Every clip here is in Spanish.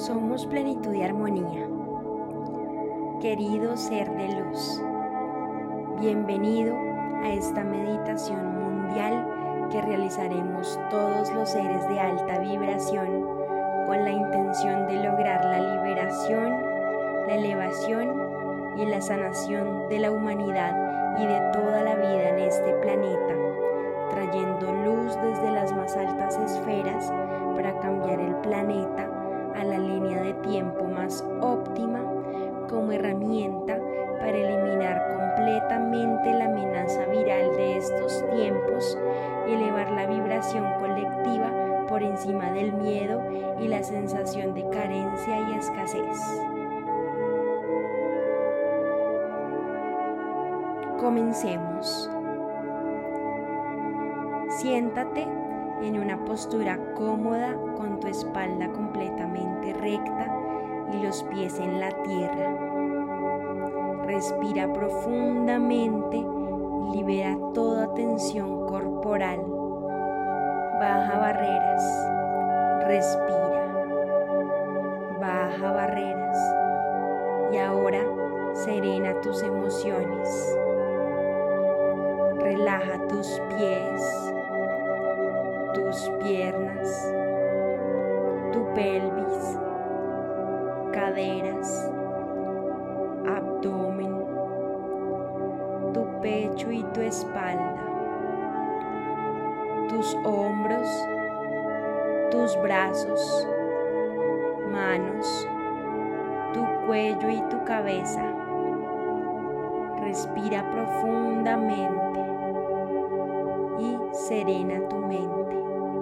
Somos plenitud y armonía. Querido ser de luz, bienvenido a esta meditación mundial que realizaremos todos los seres de alta vibración con la intención de lograr la liberación, la elevación y la sanación de la humanidad y de toda la vida en este planeta, trayendo luz desde las más altas esferas para cambiar el planeta a la línea de tiempo más óptima como herramienta para eliminar completamente la amenaza viral de estos tiempos y elevar la vibración colectiva por encima del miedo y la sensación de carencia y escasez. Comencemos. Siéntate en una postura cómoda con tu espalda completamente recta y los pies en la tierra. Respira profundamente y libera toda tensión corporal. Baja barreras. Respira. Baja barreras. Y ahora serena tus emociones. Relaja tus pies, tus piernas, tu pelvis, caderas, abdomen, tu pecho y tu espalda, tus hombros, tus brazos, manos, tu cuello y tu cabeza. Respira profundamente y serena tu mente.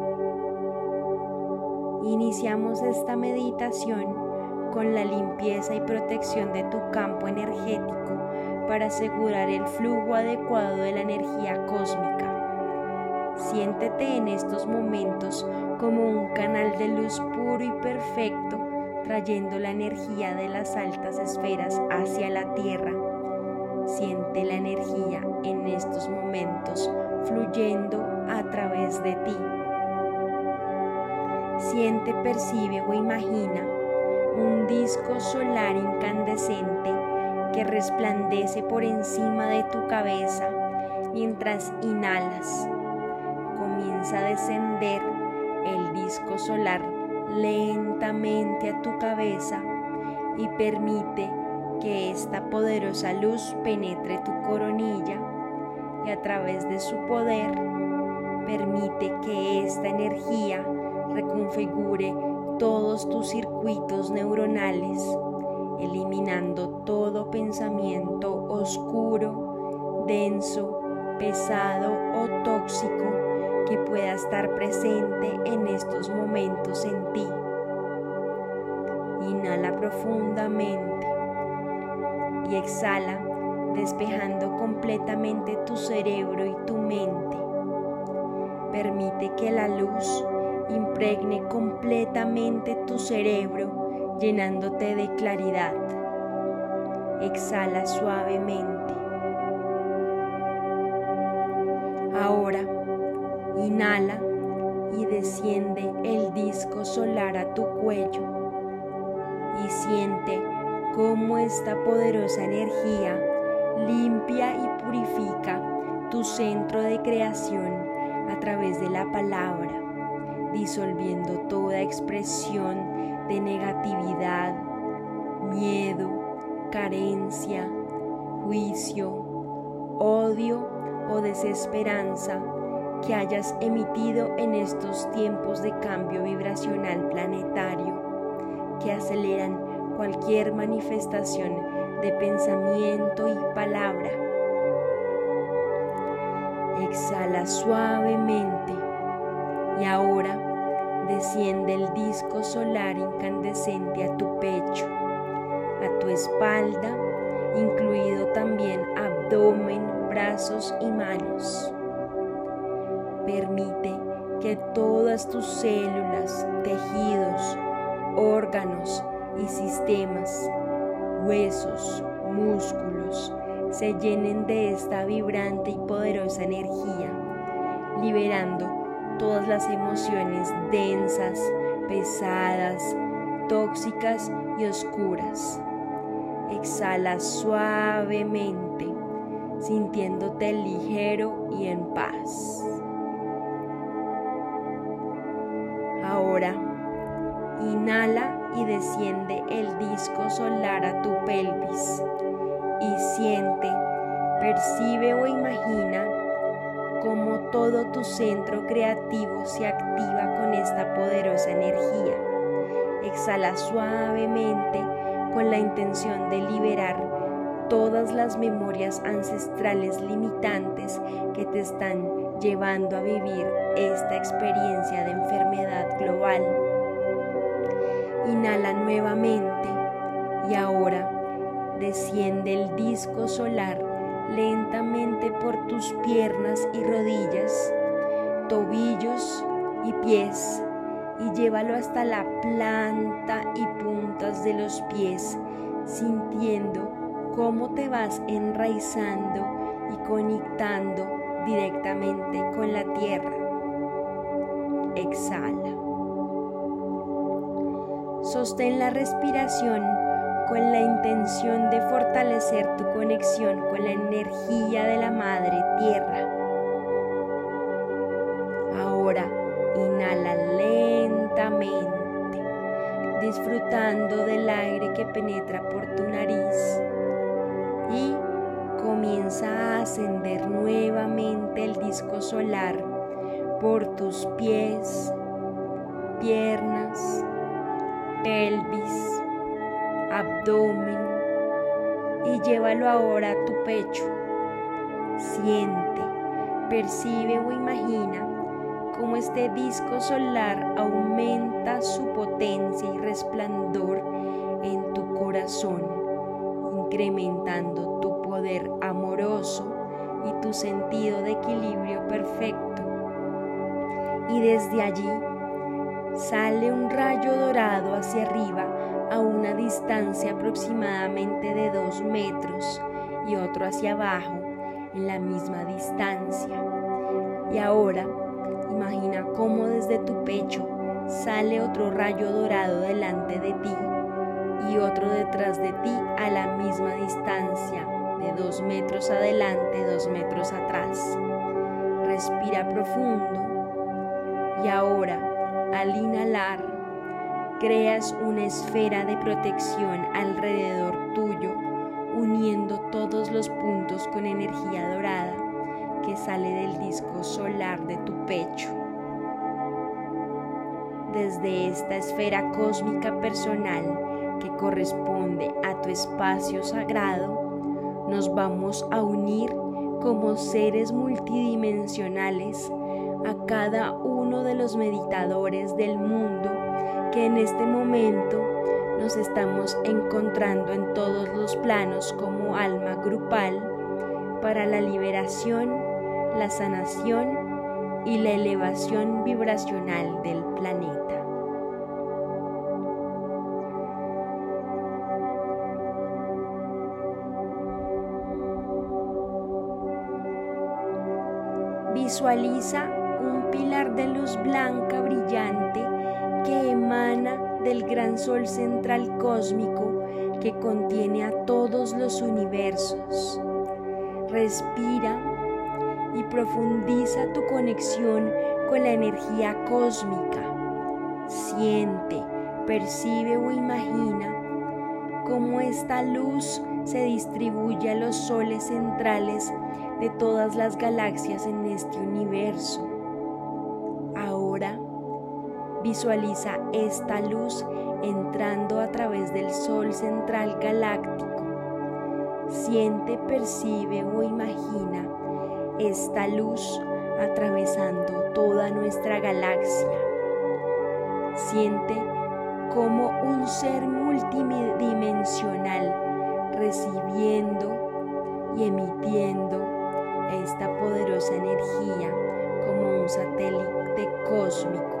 Iniciamos esta meditación con la limpieza y protección de tu campo energético para asegurar el flujo adecuado de la energía cósmica. Siéntete en estos momentos como un canal de luz puro y perfecto, trayendo la energía de las altas esferas hacia la tierra. Siente la energía en estos momentos fluyendo a través de ti. Siente, percibe o imagina un disco solar incandescente que resplandece por encima de tu cabeza mientras inhalas. Comienza a descender el disco solar lentamente a tu cabeza y permite que esta poderosa luz penetre tu coronilla y a través de su poder permite que esta energía reconfigure todos tus circuitos neuronales, eliminando todo pensamiento oscuro, denso, pesado o tóxico que pueda estar presente en estos momentos en ti. Inhala profundamente y exhala, despejando completamente tu cerebro y tu mente. Permite que la luz impregne completamente tu cerebro, llenándote de claridad. Exhala suavemente. Ahora, inhala y desciende el disco solar a tu cuello y siente cómo esta poderosa energía limpia y purifica tu centro de creación a través de la palabra, disolviendo toda expresión de negatividad, miedo, carencia, juicio, odio o desesperanza que hayas emitido en estos tiempos de cambio vibracional planetario que aceleran cualquier manifestación de pensamiento y palabra. Exhala suavemente y ahora desciende el disco solar incandescente a tu pecho, a tu espalda, incluido también abdomen, brazos y manos. Permite que todas tus células, tejidos, órganos y sistemas, huesos, músculos, se llenen de esta vibrante y poderosa energía, liberando todas las emociones densas, pesadas, tóxicas y oscuras. Exhala suavemente, sintiéndote ligero y en paz. Ahora, inhala y desciende el disco solar a tu pelvis y siente, percibe o imagina cómo todo tu centro creativo se activa con esta poderosa energía. Exhala suavemente con la intención de liberar todas las memorias ancestrales limitantes que te están llevando a vivir esta experiencia de enfermedad global. Inhala nuevamente y ahora desciende el disco solar lentamente por tus piernas y rodillas, tobillos y pies, y llévalo hasta la planta y puntas de los pies, sintiendo cómo te vas enraizando y conectando directamente con la tierra. Exhala. Sostén la respiración con la intención de fortalecer tu conexión con la energía de la Madre Tierra. Ahora, inhala lentamente, disfrutando del aire que penetra por tu nariz y comienza a ascender nuevamente el disco solar por tus pies, piernas, pelvis, abdomen y llévalo ahora a tu pecho. Siente, percibe o imagina cómo este disco solar aumenta su potencia y resplandor en tu corazón, incrementando tu poder amoroso y tu sentido de equilibrio perfecto. Y desde allí sale un rayo dorado hacia arriba a una distancia aproximadamente de 2 metros y otro hacia abajo en la misma distancia. Y ahora imagina cómo desde tu pecho sale otro rayo dorado delante de ti y otro detrás de ti a la misma distancia de 2 metros adelante, 2 metros atrás. Respira profundo y ahora, al inhalar, creas una esfera de protección alrededor tuyo, uniendo todos los puntos con energía dorada que sale del disco solar de tu pecho. Desde esta esfera cósmica personal que corresponde a tu espacio sagrado, nos vamos a unir como seres multidimensionales a cada uno de los meditadores del mundo que en este momento nos estamos encontrando en todos los planos como alma grupal para la liberación, la sanación y la elevación vibracional del planeta. Visualiza un pilar de luz blanca brillante que emana del gran sol central cósmico que contiene a todos los universos. Respira y profundiza tu conexión con la energía cósmica. Siente, percibe o imagina cómo esta luz se distribuye a los soles centrales de todas las galaxias en este universo. Ahora visualiza esta luz entrando a través del sol central galáctico. Siente, percibe o imagina esta luz atravesando toda nuestra galaxia. Siente como un ser multidimensional recibiendo y emitiendo esta poderosa energía como un satélite cósmico.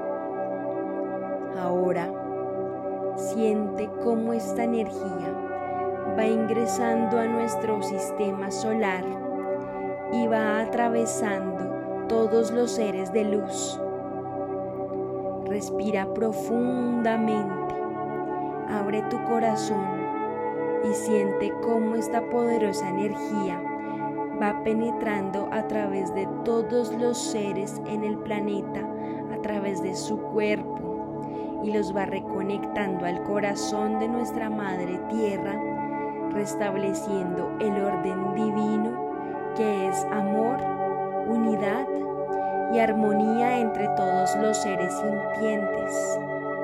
Ahora siente cómo esta energía va ingresando a nuestro sistema solar y va atravesando todos los seres de luz. Respira profundamente Abre tu corazón y siente cómo esta poderosa energía va penetrando a través de todos los seres en el planeta, a través de su cuerpo, y los va reconectando al corazón de nuestra Madre Tierra, restableciendo el orden divino que es amor, unidad y armonía entre todos los seres sintientes.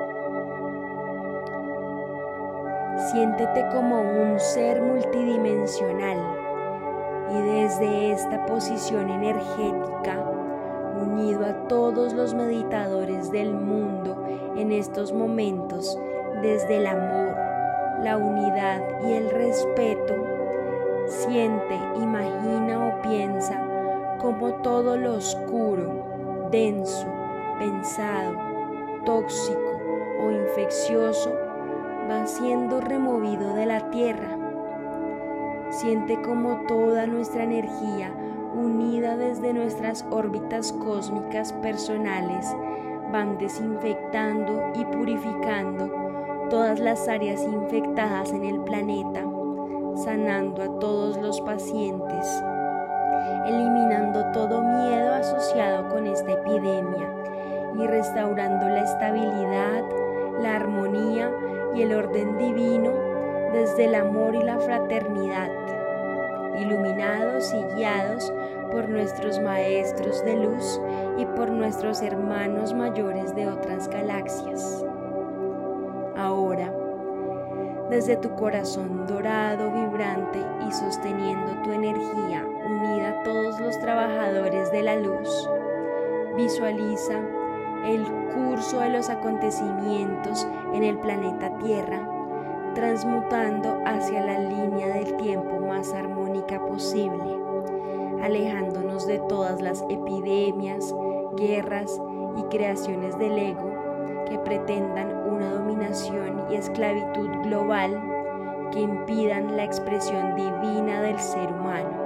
Siéntete como un ser multidimensional y desde esta posición energética, unido a todos los meditadores del mundo en estos momentos, desde el amor, la unidad y el respeto, siente, imagina o piensa como todo lo oscuro, denso, pensado, tóxico o infeccioso va siendo removido de la tierra. Siente como toda nuestra energía, unida desde nuestras órbitas cósmicas personales, van desinfectando y purificando todas las áreas infectadas en el planeta, sanando a todos los pacientes, eliminando todo miedo asociado con esta epidemia y restaurando la estabilidad, la armonía y el orden divino desde el amor y la fraternidad, iluminados y guiados por nuestros maestros de luz y por nuestros hermanos mayores de otras galaxias. Ahora, desde tu corazón dorado, vibrante y sosteniendo tu energía unida a todos los trabajadores de la luz, visualiza el curso de los acontecimientos en el planeta Tierra, transmutando hacia la línea del tiempo más armónica posible, alejándonos de todas las epidemias, guerras y creaciones del ego que pretendan una dominación y esclavitud global que impidan la expresión divina del ser humano.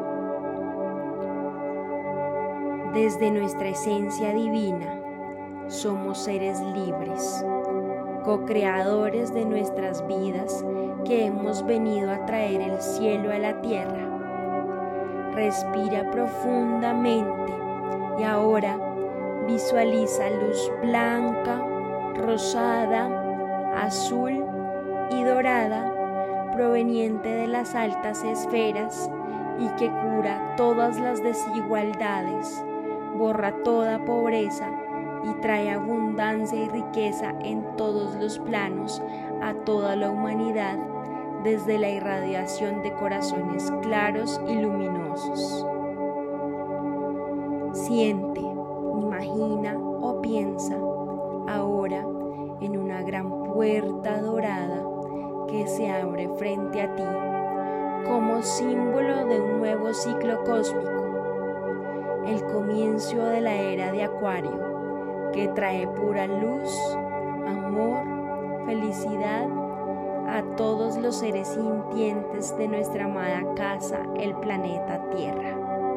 Desde nuestra esencia divina, somos seres libres, co-creadores de nuestras vidas que hemos venido a traer el cielo a la tierra. Respira profundamente y ahora visualiza luz blanca, rosada, azul y dorada proveniente de las altas esferas y que cura todas las desigualdades, borra toda pobreza y trae abundancia y riqueza en todos los planos a toda la humanidad desde la irradiación de corazones claros y luminosos. Siente, imagina o piensa ahora en una gran puerta dorada que se abre frente a ti como símbolo de un nuevo ciclo cósmico, el comienzo de la era de Acuario, que trae pura luz, amor, felicidad a todos los seres sintientes de nuestra amada casa, el planeta Tierra.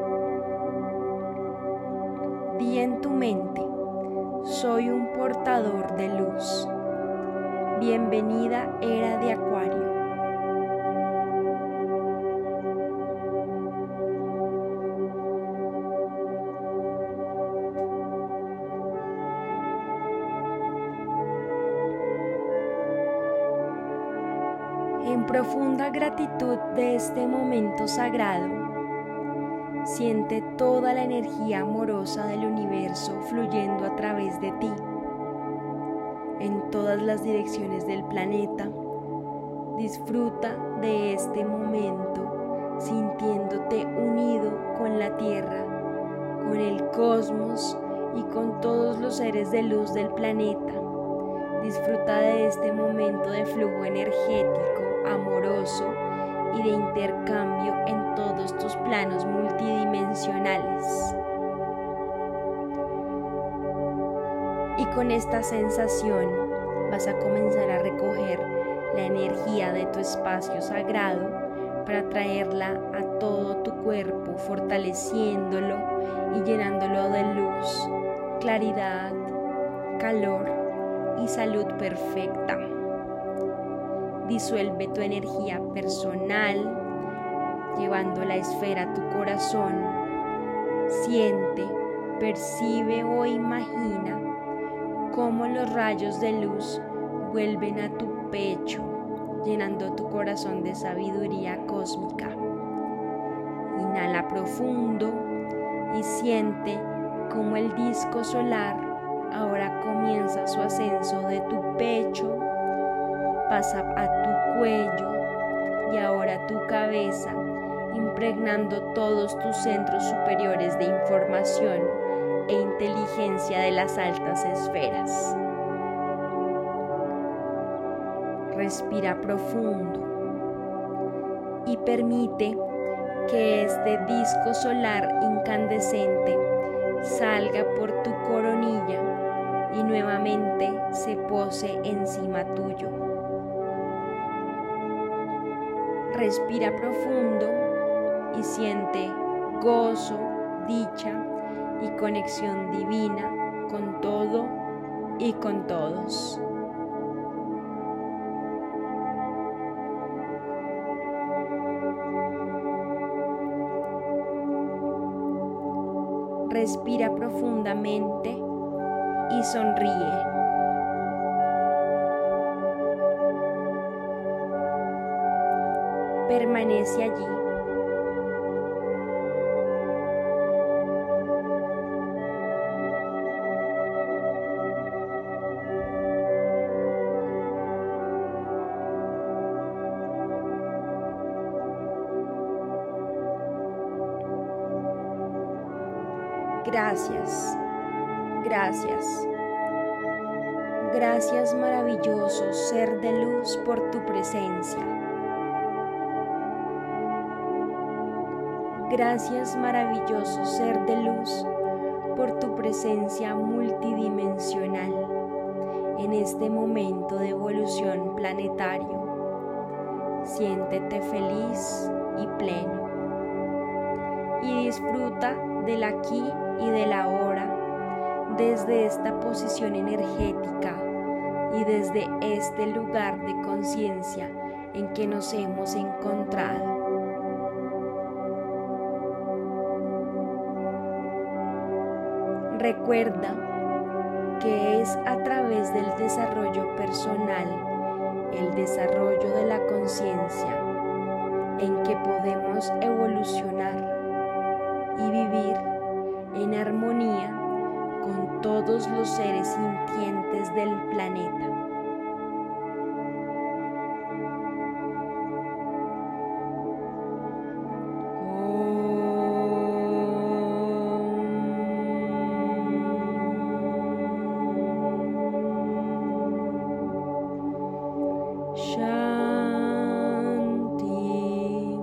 Di en tu mente: soy un portador de luz. Bienvenida era de Acuario. En profunda gratitud de este momento sagrado, siente toda la energía amorosa del universo fluyendo a través de ti, en todas las direcciones del planeta. Disfruta de este momento, sintiéndote unido con la Tierra, con el cosmos y con todos los seres de luz del planeta. Disfruta de este momento de flujo energético, amoroso y de intercambio en todos tus planos multidimensionales. Y con esta sensación vas a comenzar a recoger la energía de tu espacio sagrado para traerla a todo tu cuerpo, fortaleciéndolo y llenándolo de luz, claridad, calor y salud perfecta. Disuelve tu energía personal, llevando la esfera a tu corazón. Siente, percibe o imagina cómo los rayos de luz vuelven a tu pecho, llenando tu corazón de sabiduría cósmica. Inhala profundo y siente cómo el disco solar ahora comienza su ascenso de tu pecho, pasa a tu cuello y ahora a tu cabeza, impregnando todos tus centros superiores de información e inteligencia de las altas esferas. Respira profundo y permite que este disco solar incandescente salga por tu coronilla y nuevamente se pose encima tuyo. Respira profundo y siente gozo, dicha y conexión divina con todo y con todos. Respira profundamente y sonríe. Permanece allí. Gracias, gracias, gracias maravilloso ser de luz por tu presencia. Gracias maravilloso ser de luz por tu presencia multidimensional en este momento de evolución planetario. Siéntete feliz y pleno y disfruta del aquí y del ahora desde esta posición energética y desde este lugar de conciencia en que nos hemos encontrado. Recuerda que es a través del desarrollo personal, el desarrollo de la conciencia, en que podemos evolucionar y vivir en armonía con todos los seres sintientes del planeta. Shanti,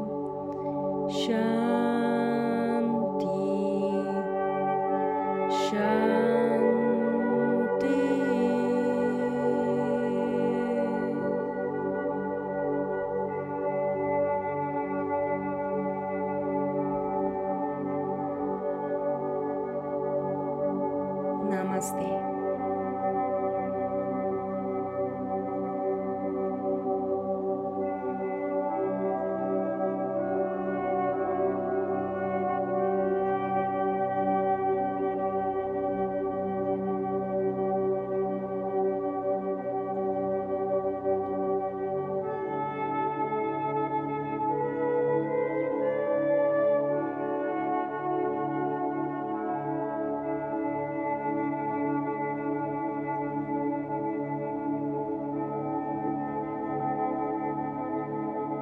Shanti, Shanti. Namaste.